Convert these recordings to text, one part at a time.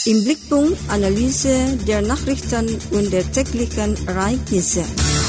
Im Blickpunkt Analyse der Nachrichten und der täglichen Ereignisse.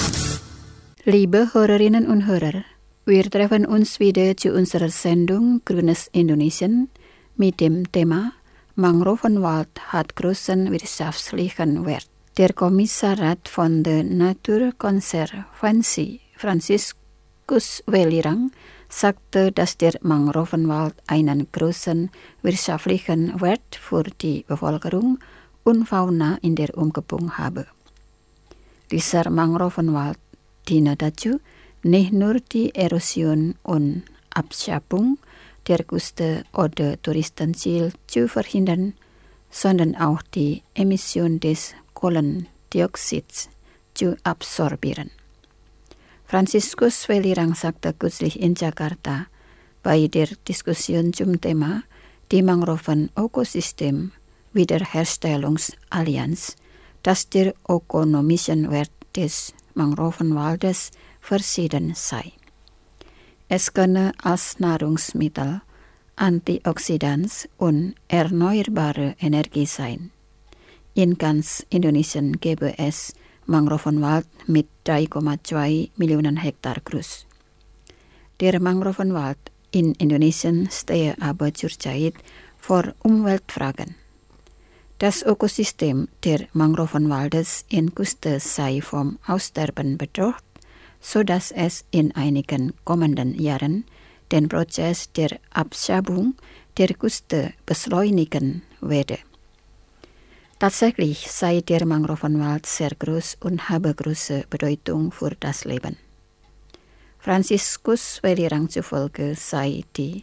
Liebe Hörerinnen und Hörer, wir treffen uns wieder zu unserer Sendung Grünes Indonesien mit dem Thema Mangrovenwald hat großen wirtschaftlichen Wert. Der Kommissariat von der Naturkonservansi, Franciscus Welirang, sagte, dass der Mangrovenwald einen großen wirtschaftlichen Wert für die Bevölkerung und Fauna in der Umgebung habe. Dieser Mangrovenwald diene dazu, nicht nur die Erosion und Abschabung der Küste oder Touristenziel zu verhindern, sondern auch die Emission des Kohlendioxids zu absorbieren. Franciscus Welirang sagte kürzlich in Jakarta bei der Diskussion zum Thema die Mangroven-Ökosystem Wiederherstellungsallianz, dass der ökonomische Wert des Mangrovenwaldes verschieden sei. Es könne als Nahrungsmittel, Antioxidants und erneuerbare Energie sein. In ganz Indonesien gäbe es Mangrovenwald mit 3,2 Millionen Hektar groß. Der Mangrovenwald in Indonesien stehe aber zurzeit vor Umweltfragen. Das Ökosystem der Mangrovenwaldes in Küste sei vom Aussterben bedroht, sodass es in einigen kommenden Jahren den Prozess der Abschabung der Küste beschleunigen werde. Tatsächlich sei der Mangrovenwald sehr groß und habe große Bedeutung für das Leben. Franciscus Welirang zufolge sei die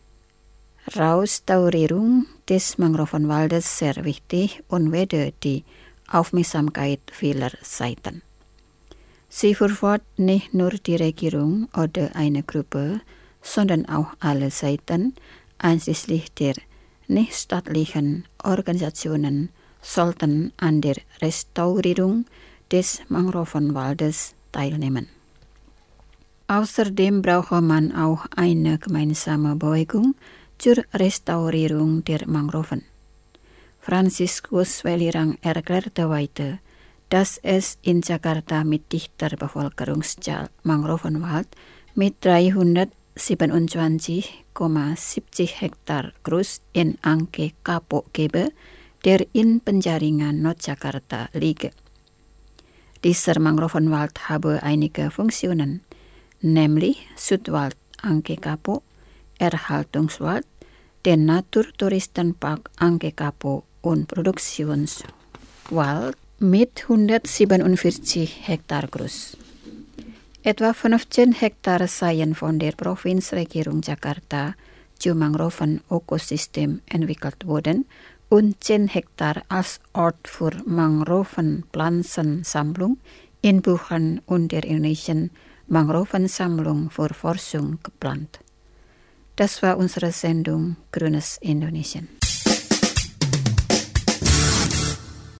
Restaurierung des Mangrovenwaldes sehr wichtig und werde die Aufmerksamkeit vieler Seiten. Sie verfolgt nicht nur die Regierung oder eine Gruppe, sondern auch alle Seiten, einschließlich der nichtstaatlichen Organisationen, sollten an der Restaurierung des Mangrovenwaldes teilnehmen. Außerdem brauche man auch eine gemeinsame Bewegung zur Restaurierung der Mangroven. Franciscus Welirang erklärte weiter, dass es in Jakarta mit dichter Bevölkerungszahl Mangrovenwald mit 327,70 Hektar groß in Angke Kapok gebe, der in Penjaringan Nordjakarta liege. Dieser Mangrovenwald habe einige Funktionen, nämlich Schutzwald Angke Kapok, Erhaltungswald, den Naturtouristenpark Angke Kapok und Produktionswald mit 147 Hektar groß. Etwa 15 Hektar seien von der Provinzregierung Jakarta zu Mangroven-Ökosystem entwickelt worden und 10 Hektar als Ort für Mangrovenpflanzensammlung in Buchan und der Indonesian Mangrovensammlung für Forschung geplant. Das war unsere Sendung Grünes Indonesien.